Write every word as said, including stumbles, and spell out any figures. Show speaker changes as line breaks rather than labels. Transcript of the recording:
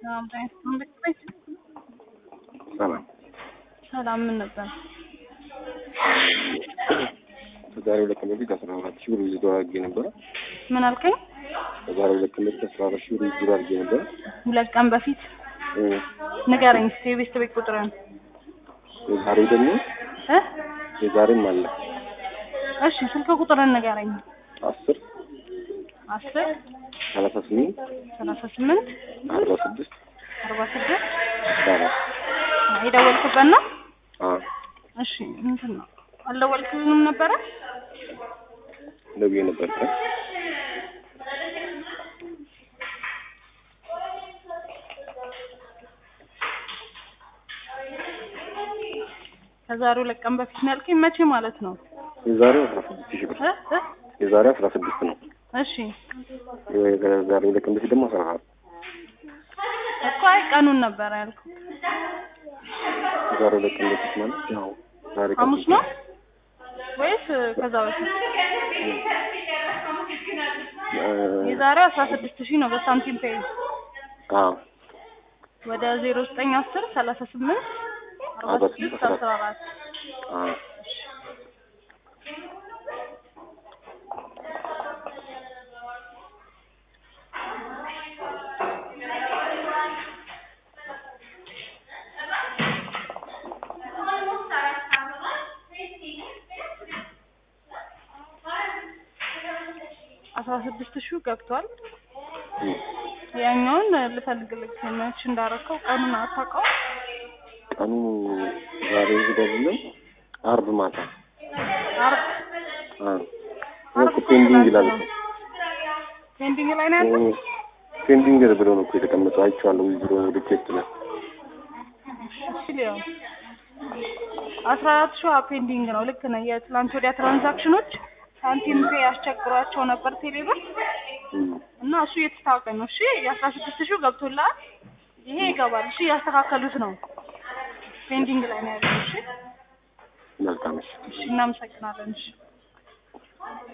ሰላም ጤና
ሰላም
ሰላም ምን ነበር?
ዛሬ ሁለት ቀን በፊት አስራ አራት ሺህ ብር ይዞ አድርጌ ነበር።
ምን አልከኝ?
ዛሬ ሁለት ቀን በፊት አስራ አራት ሺህ ብር ይዞ አድርጌ ነበር።
ሁለት ቀን በፊት ንገረኝ እስኪ የቤት ቤት ቁጥርን።
የዛሬው ደግሞ
እ
የዛሬም አለ።
እሺ ስልክ ቁጥርን ንገረኝ።
አስር
አስር
ሰላሳ ስምንት
ሰላሳ ስምንት
አርባ ስድስት
አርባ ስድስት
አራት
የደወልክበት ነው?
አዎ።
እሺ እንትን ነው አልደወልክልንም ነበረ?
ደውዬ ነበር።
ከዛሬ ሁለት ቀን በፊት ነው ያልከኝ። መቼ ማለት ነው?
የዛሬው አስራ ስድስት ሺህ ብር
እ
የዛሬው አስራ ስድስት ነው።
እሺ
የዛሬው ሁለት ቀን በፊት ደግሞ አስራ አራት
እኮ አይ ቀኑን ነበር ያልኩት።
የዛሬው ሁለት ቀን በፊት ማለት ያው ዛሬ
ሐሙስ ነው ወይስ ከዛ በፊት? የዛሬው አስራ ስድስት ሺህ ነው በሳንቲም ፔይ።
አዎ
ወደ ዜሮ ዘጠኝ አስር ሰላሳ ስምንት አርባ ስድስት አስራ አራት
አዎ
አስራ ስድስት ሺህ ገብቷል። ያኛውን ልፈልግልህ መች እንዳረከው ቀኑን አታውቀው?
ቀኑ ዛሬ ይደርልኝ አርብ ማታ
አርብ
አዎ ወጥ ፔንዲንግ ይላል።
ፔንዲንግ ላይ ነው ያለው።
ፔንዲንግ ብሎ ነው እኮ የተቀመጠው። አይቼዋለሁ ብሎ ነው ዲኬት ነው።
እሺ ሊያው አስራ አራት ሺህ ፔንዲንግ ነው። ልክ ነህ። የትላንት ወዲያ ትራንዛክሽኖች ሳንቲም ፔ ያስቸግሯቸው ነበር ቴሌብር እና እሱ እየተስተካከለ ነው። እሺ የአስራ ስድስት ሺህ ገብቶልሃል። ይሄ ይገባል። እሺ ያስተካከሉት ነው። ፔንዲንግ ላይ ነው ያለው። እሺ
መልካም።
እሺ እናመሰግናለን። እሺ